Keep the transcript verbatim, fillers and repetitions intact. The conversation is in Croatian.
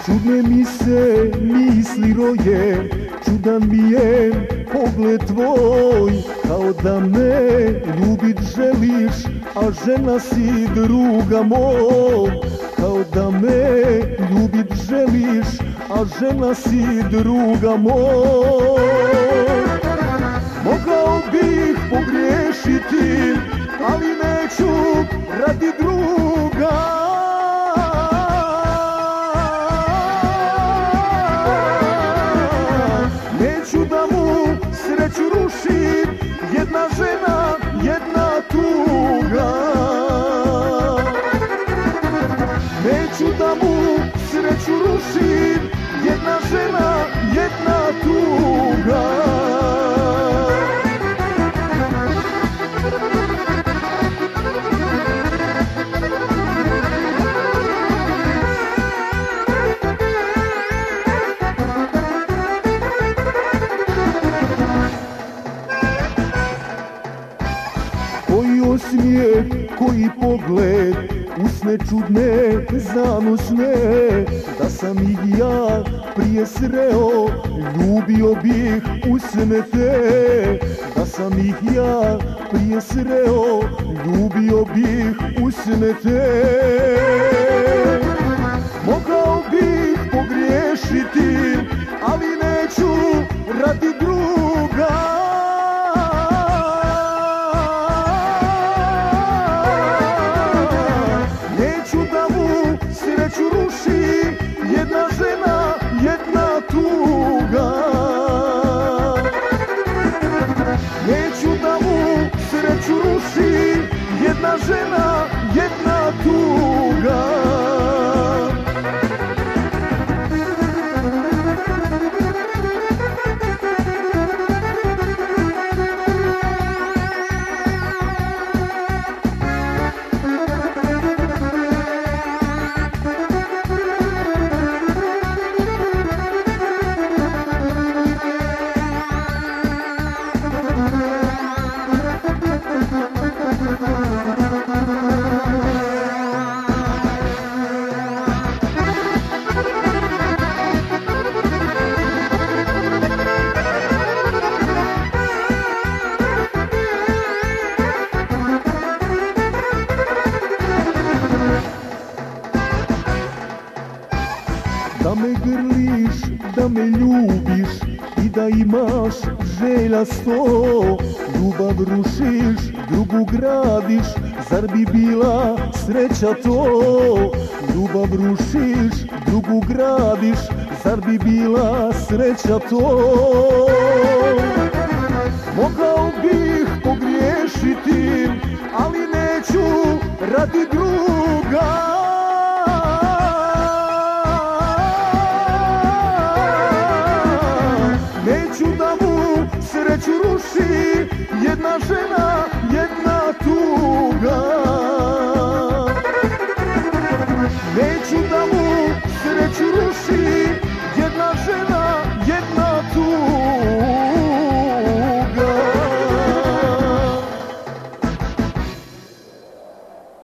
Čudne mi se misli roje, čudan mi je pogled tvoj. Kao da me ljubit želiš, a žena si druga moj. Kao da me ljubit želiš, a žena si druga moj. Mogao bih pogriješiti, ali neću radi druga. Neću da mu sreću rušim, jedna žena, jedna tuga. Neću da mu sreću rušim, jedna žena, jedna tuga. Koji osmijeh, koji pogled, usne čudne, zanosne. Da sam ih ja prije sreo, ljubio bih usne te. Da sam ih ja prije sreo, ljubio bih usne te. Mogao bih pogriješiti, ali neću radi druga. Sreću ruši, jedna žena, jedna tuga. Neću da mu sreću ruši, jedna žena, jedna tuga. Da me grliš, da me ljubiš i da imaš želja sto. Ljubav rušiš, drugu gradiš, zar bi bila sreća to? Ljubav rušiš, drugu gradiš, zar bi bila sreća to? Mogao bih pogriješiti, ali neću radi druga. Neću da mu sreću ruši, jedna žena, jedna tuga. Neću da mu